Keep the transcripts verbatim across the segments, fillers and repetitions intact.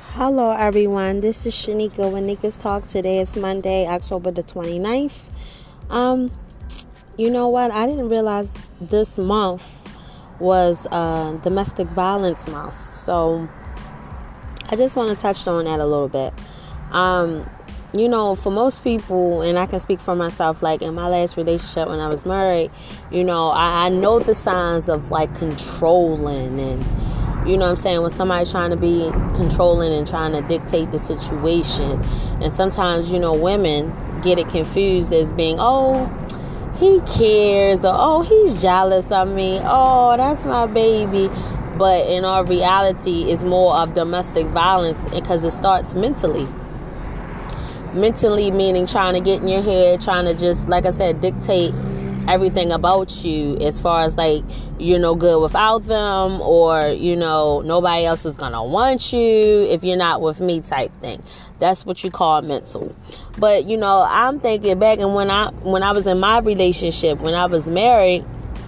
Hello everyone, this is Shanika with Nika's Talk. Today is Monday, October the twenty-ninth. Um, you know what? I didn't realize this month was uh, domestic violence month. So I just want to touch on that a little bit. Um, you know, for most people, and I can speak for myself, like in my last relationship when I was married, you know, I, I know the signs of like controlling and you know what I'm saying? When somebody's trying to be controlling and trying to dictate the situation. And sometimes, you know, women get it confused as being, oh, he cares. Or, oh, he's jealous of me. Oh, that's my baby. But in our reality, it's more of domestic violence because it starts mentally. Mentally meaning trying to get in your head, trying to just, like I said, dictate everything about you as far as like you're no good without them, or you know nobody else is gonna want you if you're not with me type thing. That's what you call mental. But you know I'm thinking back, and when I when I was in my relationship, when I was married,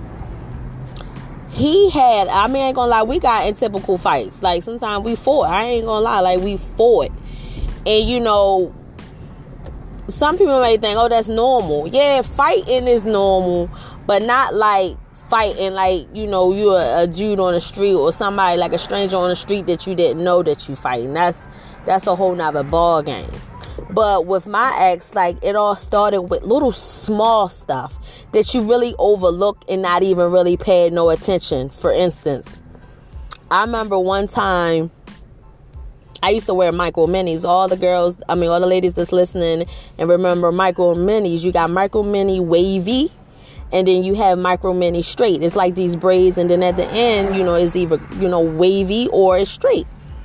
he had, I mean I ain't gonna lie, we got in typical fights. Like sometimes we fought. I ain't gonna lie, like we fought. And you know some people may think, oh, that's normal. Yeah, fighting is normal, but not like fighting like, you know, you're a dude on the street or somebody like a stranger on the street that you didn't know that you fighting. That's that's a whole nother ball game. But with my ex, like it all started with little small stuff that you really overlook and not even really paid no attention. For instance, I remember one time I used to wear micro minis. All the girls, I mean, all the ladies that's listening and remember micro minis, you got micro mini wavy, and then you have micro mini straight. It's like these braids, and then at the end, you know, it's either, you know, wavy or it's straight.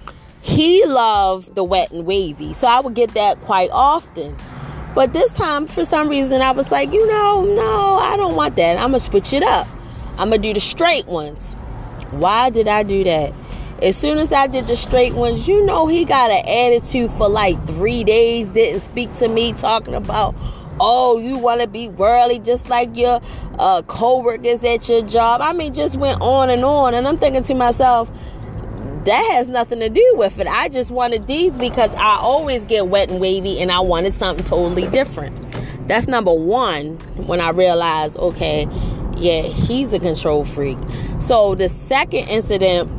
He loved the wet and wavy, so I would get that quite often. But this time, for some reason, I was like, you know, no, I don't want that. I'm going to switch it up. I'm going to do the straight ones. Why did I do that? As soon as I did the straight ones, you know, he got an attitude for like three days, didn't speak to me, talking about, oh, you want to be worldly just like your uh, co-workers at your job. I mean, just went on and on. And I'm thinking to myself, that has nothing to do with it. I just wanted these because I always get wet and wavy and I wanted something totally different. That's number one when I realized, okay, yeah, he's a control freak. So the second incident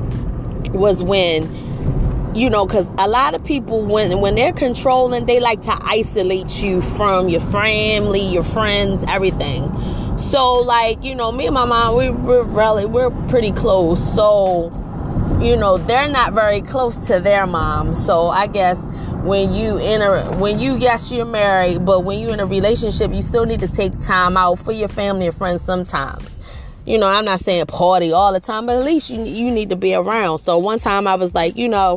was when, you know, because a lot of people, when when they're controlling, they like to isolate you from your family, your friends, everything. So, like, you know, me and my mom, we, we're really, we're pretty close. So, you know, they're not very close to their mom. So, I guess when you in a, when you, yes, you're married, but when you're in a relationship, you still need to take time out for your family and friends sometimes. You know, I'm not saying party all the time, but at least you you need to be around. So one time I was like, you know,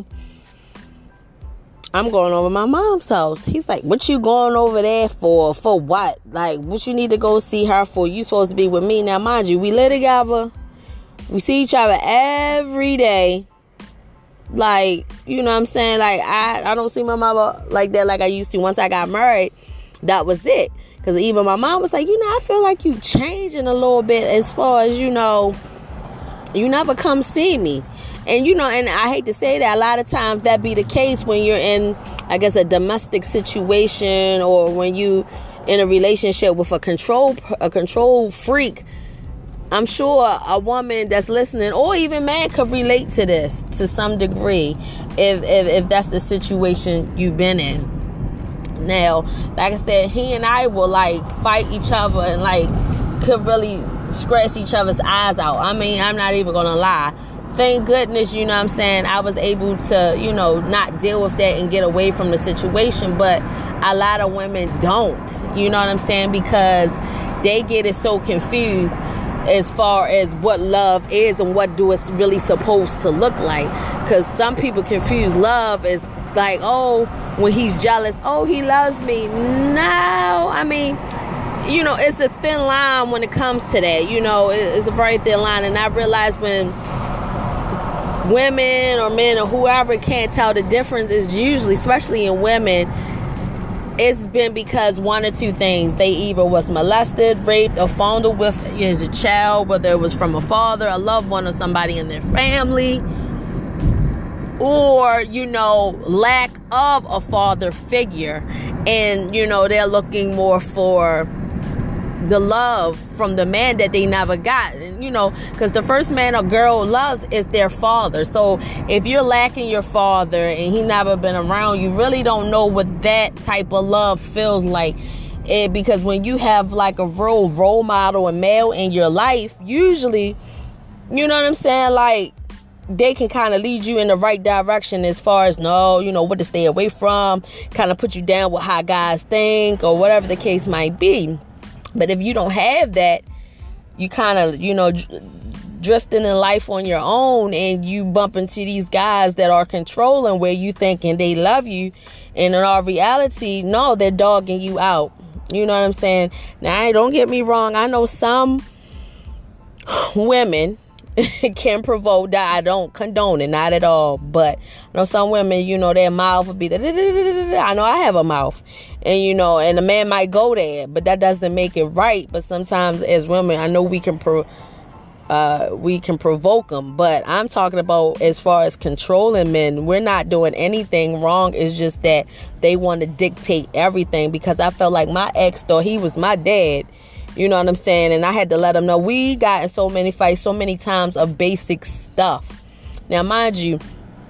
I'm going over my mom's house. He's like, what you going over there for? For what? Like, what you need to go see her for? You supposed to be with me. Now, mind you, we live together. We see each other every day. Like, you know what I'm saying? Like, I, I don't see my mother like that like I used to. Once I got married, that was it. Because even my mom was like, you know, I feel like you changing a little bit as far as, you know, you never come see me. And, you know, and I hate to say that, a lot of times that be the case when you're in, I guess, a domestic situation, or when you in a relationship with a control, a control freak. I'm sure a woman that's listening, or even man, could relate to this to some degree if if, if that's the situation you've been in. Now, like I said, he and I will like fight each other and like could really scratch each other's eyes out. I mean, I'm not even gonna lie. Thank goodness, you know what I'm saying, I was able to, you know, not deal with that and get away from the situation. But a lot of women don't, you know what I'm saying, because they get it so confused as far as what love is and what do it's really supposed to look like. Because some people confuse love as like, oh, when he's jealous, oh, he loves me. No, I mean, you know, it's a thin line when it comes to that. You know, it's a very thin line. And I realize when women or men or whoever can't tell the difference, is usually, especially in women, it's been because one or two things. They either was molested, raped, or fondled with as a child, whether it was from a father, a loved one, or somebody in their family. or, you know, lack of a father figure. And, you know, they're looking more for the love from the man that they never got. And, you know, because the first man a girl loves is their father. So if you're lacking your father and he never been around, you really don't know what that type of love feels like. It, because when you have like a real role model and male in your life, usually, you know what I'm saying, like, they can kind of lead you in the right direction as far as, no, you know, what to stay away from, kind of put you down with how guys think or whatever the case might be. But if you don't have that, you kind of, you know, drifting in life on your own, and you bump into these guys that are controlling where you thinking they love you. And in our reality, no, they're dogging you out. You know what I'm saying? Now, don't get me wrong. I know some women can provoke that. I don't condone it, not at all. But I know some women, you know, their mouth would be, I know I have a mouth, and, you know, and a man might go there, but that doesn't make it right. But sometimes as women, I know we can pro, uh, we can provoke them. But I'm talking about as far as controlling men, we're not doing anything wrong. It's just that they want to dictate everything, because I felt like my ex thought he was my dad. You know what I'm saying? And I had to let him know we got in so many fights, so many times of basic stuff. Now, mind you,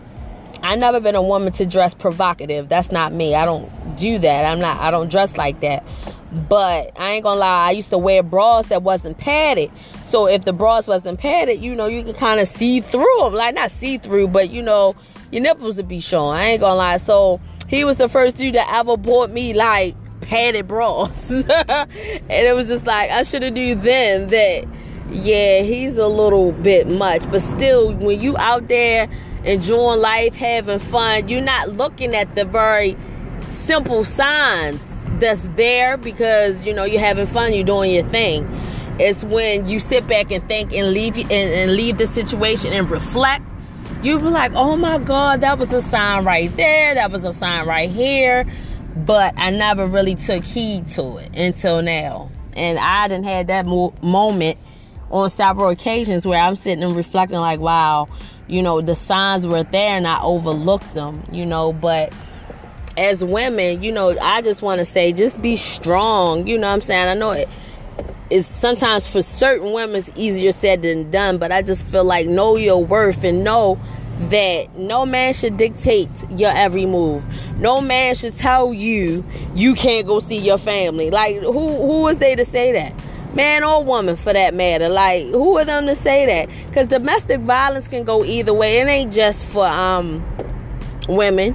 I never been a woman to dress provocative. That's not me. I don't do that. I'm not, I don't dress like that. But I ain't gonna lie, I used to wear bras that wasn't padded. So if the bras wasn't padded, you know, you can kind of see through them. Like, not see through, but, you know, your nipples would be showing. I ain't gonna lie. So he was the first dude that ever bought me, like, padded bras. And it was just like, I should have knew then that, yeah, he's a little bit much. But still, when you out there enjoying life, having fun, you're not looking at the very simple signs that's there, because, you know, you're having fun, you're doing your thing. It's when you sit back and think and leave and, and leave the situation and reflect, you be like, oh my God, that was a sign right there, that was a sign right here. But I never really took heed to it until now. And I done had that mo- moment on several occasions where I'm sitting and reflecting like, wow, you know, the signs were there and I overlooked them, you know. But as women, you know, I just want to say, just be strong. You know what I'm saying? I know it is sometimes for certain women it's easier said than done, but I just feel like know your worth and know that no man should dictate your every move. No man should tell you you can't go see your family. Like, who who is they to say that? Man or woman, for that matter. Like, who are them to say that? Because domestic violence can go either way. It ain't just for um women.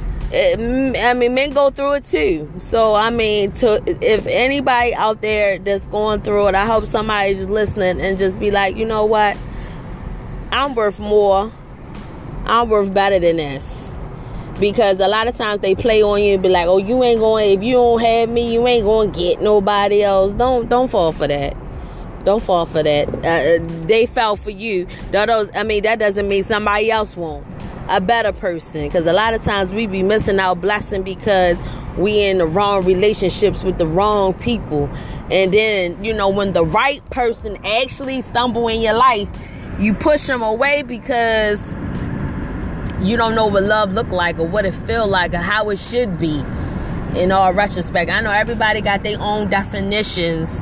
It, I mean, men go through it too. So, I mean, to if anybody out there that's going through it, I hope somebody's listening and just be like, you know what? I'm worth more. I'm worth better than this. Because a lot of times they play on you and be like, oh, you ain't going, if you don't have me, you ain't going to get nobody else. Don't don't fall for that. Don't fall for that. Uh, they fell for you. Those, I mean, that doesn't mean somebody else won't. A better person. Because a lot of times we be missing our blessing because we in the wrong relationships with the wrong people. And then, you know, when the right person actually stumble in your life, you push them away because you don't know what love look like or what it feel like or how it should be in all retrospect. I know everybody got their own definitions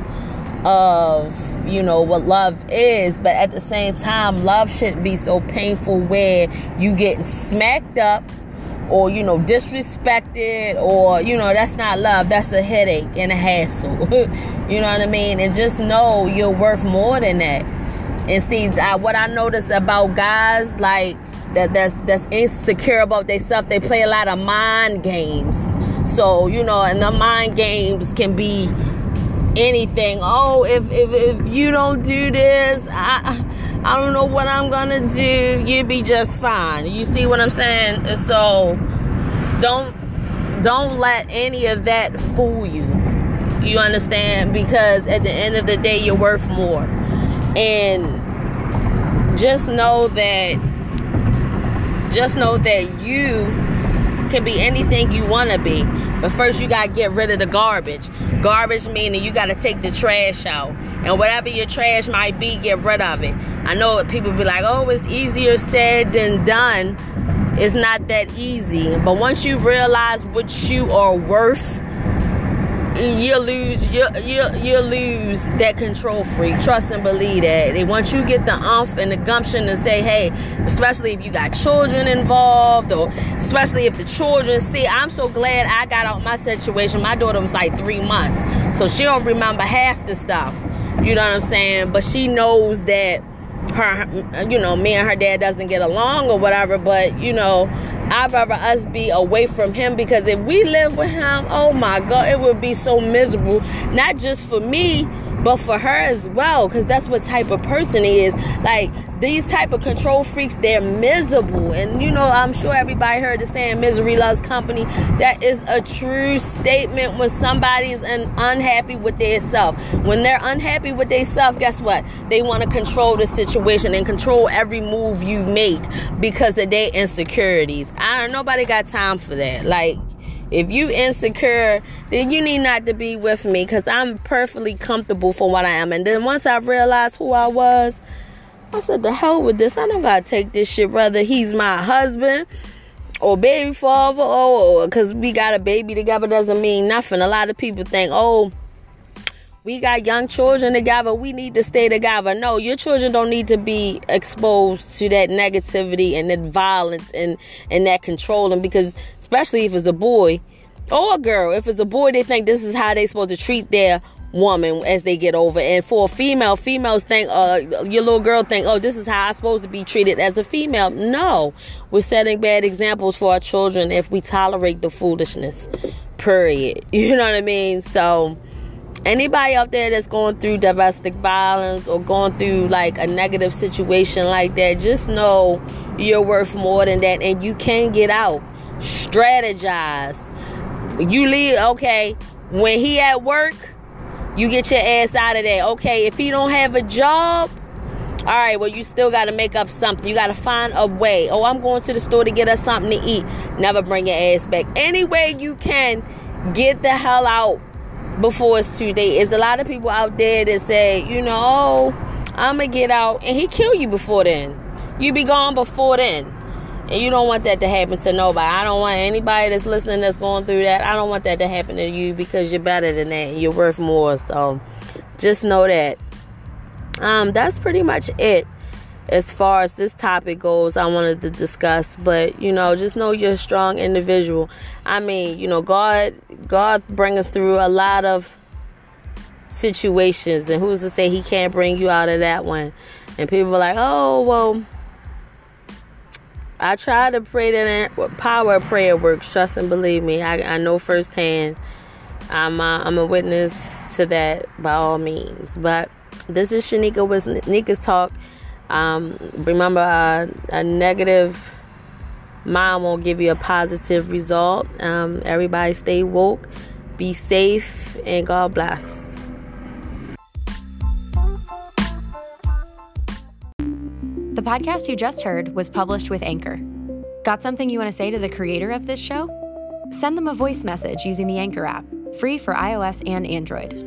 of, you know, what love is, but at the same time, love shouldn't be so painful where you getting smacked up or, you know, disrespected or, you know, that's not love. That's a headache and a hassle. You know what I mean? And just know you're worth more than that. And see, I, what I noticed about guys, like, that that's that's insecure about themselves, they play a lot of mind games. So, you know, and the mind games can be anything. Oh, if if, if you don't do this, I I don't know what I'm gonna do. You'll be just fine. You see what I'm saying? So don't don't let any of that fool you. You understand? Because at the end of the day, you're worth more. And just know that Just know that you can be anything you want to be. But first you got to get rid of the garbage. Garbage meaning you got to take the trash out. And whatever your trash might be, get rid of it. I know people be like, oh, it's easier said than done. It's not that easy. But once you realize what you are worth, you lose you you you lose that control freak. Trust and believe that. And once you get the umph and the gumption to say, hey, especially if you got children involved, or especially if the children see, I'm so glad I got out my situation. My daughter was like three months, so she don't remember half the stuff. You know what I'm saying? But she knows that her, you know, me and her dad doesn't get along or whatever. But you know, I'd rather us be away from him, because if we live with him, oh my God, it would be so miserable. Not just for me, but for her as well, because that's what type of person he is. Like, these type of control freaks, they're miserable. And you know, I'm sure everybody heard the saying, misery loves company. That is a true statement. When somebody is un- unhappy with their self, when they're unhappy with their self, guess what? They want to control the situation and control every move you make because of their insecurities. I don't, nobody got time for that. Like, if you insecure, then you need not to be with me, because I'm perfectly comfortable for what I am. And then once I realized who I was, I said, the hell with this. I don't got to take this shit, whether he's my husband or baby father, or because we got a baby together doesn't mean nothing. A lot of people think, oh, we got young children together, we need to stay together. No, your children don't need to be exposed to that negativity and that violence and, and that controlling, because especially if it's a boy or a girl. If it's a boy, they think this is how they're supposed to treat their woman as they get over. And for a female, females think, uh, your little girl think, oh, this is how I'm supposed to be treated as a female. No, we're setting bad examples for our children if we tolerate the foolishness, period. You know what I mean? So anybody out there that's going through domestic violence or going through like a negative situation like that, just know you're worth more than that, and you can get out. Strategize. You leave, okay, when he at work, you get your ass out of there. Okay, if he don't have a job, all right, well, you still got to make up something. You got to find a way. Oh, I'm going to the store to get us something to eat. Never bring your ass back. Any way you can, get the hell out before it's too late. There's a lot of people out there that say, you know, oh, I'm going to get out. And he kill you before then. You be gone before then. And you don't want that to happen to nobody. I don't want anybody that's listening that's going through that. I don't want that to happen to you, because you're better than that. And you're worth more. So just know that. Um, that's pretty much it as far as this topic goes I wanted to discuss. But, you know, just know you're a strong individual. I mean, you know, God, God brings us through a lot of situations. And who's to say he can't bring you out of that one? And people are like, oh, well, I try to pray that power of prayer works. Trust and believe me. I, I know firsthand. I'm uh, I'm a witness to that by all means. But this is Shanika with Nika's Talk. Um, remember, uh, a negative mind won't give you a positive result. Um, everybody stay woke, be safe, and God bless. The podcast you just heard was published with Anchor. Got something you want to say to the creator of this show? Send them a voice message using the Anchor app, free for iOS and Android.